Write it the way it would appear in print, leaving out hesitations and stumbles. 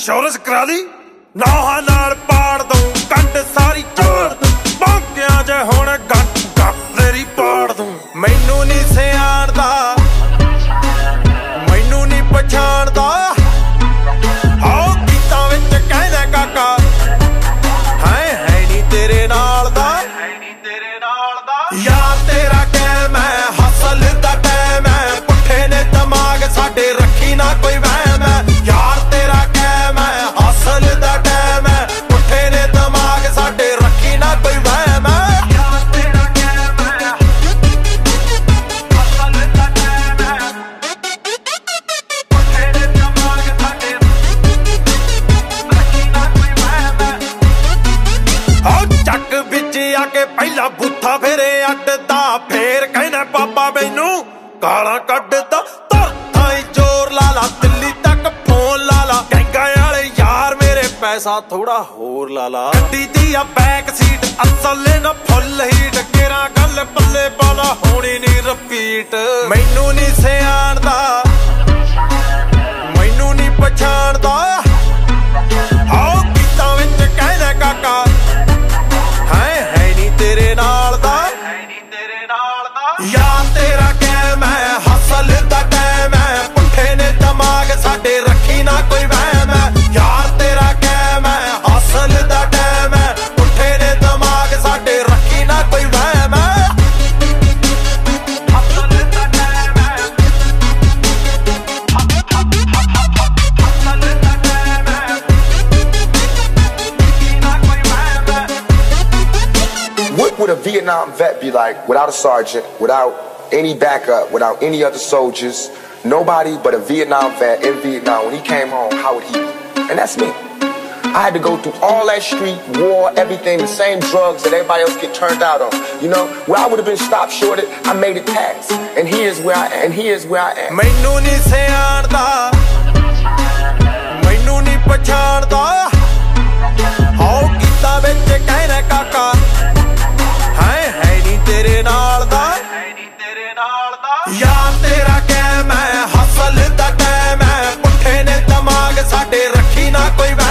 Insurance करा ली नौहां नाल पाड़ दूं कंड सारी जोड़ दूं बांकियां च हुण गंढ गप तेरी पाड़ दूं मैनू नी सियाणदा मैनू नी पछाणदा आओ गीतां विच कहदा काका है नी तेरे नाल दा यार तेरा कैम है हसल दा टैम है पुट्ठे ने दिमाग साडे रखी ना कोई वहम है यार तेरा कैम है हसल दा टैम है पुट्ठे ने दिमाग साडे रखी ना कोई वहम है यार तेरा कैम है हसल दा टैम है पुट्ठे ने दिमाग साडे रखी ना कोई वहम है आओ चक विच आके पहला बूथा फेरे अड्डदा फेर कहना पापा मैनू गालां कड्डदा ताई जोर ला ला दिल्ली तक फोन ला ला गैंगा वाले यार मेरे पैसा थोड़ा होर ला ला गड्डी दी आ बैक सीट असल ना फुल हीट केरा गल पल्ले पाला होनी नी रिपीट मैनू नी सियाणदा मैनू नी पछाणदा आओ गीतां विच कहदा काका है नी तेरे नाल दा यार तेरा कैम है हसल दा टैम है पुट्ठे ने दिमाग साडे रखी ना कोई वहम है यार तेरा कैम है हसल दा टैम है पुट्ठे ने दिमाग साडे रखी ना कोई वहम है हसल दा टैम है हसल दा टैम है रखी ना कोई वहम है What would a Vietnam vet be like without a sergeant, without any backup, without any other soldiers, nobody but a Vietnam vet in Vietnam? When he came home, how would he be? And that's me. I had to go through all that street war, everything, the same drugs that everybody else get turned out on. You know, where I would have been stopped shorted, I made it past. And here's where I am. And here's where I am. मैनू नी सियाणदा मैनू नी पछाणदा आओ गीतां विच कहना काका है नी तेरे नाल दा यार तेरा कैम है हसल दा टैम है पुट्ठे ने दिमाग साडे रखी ना कोई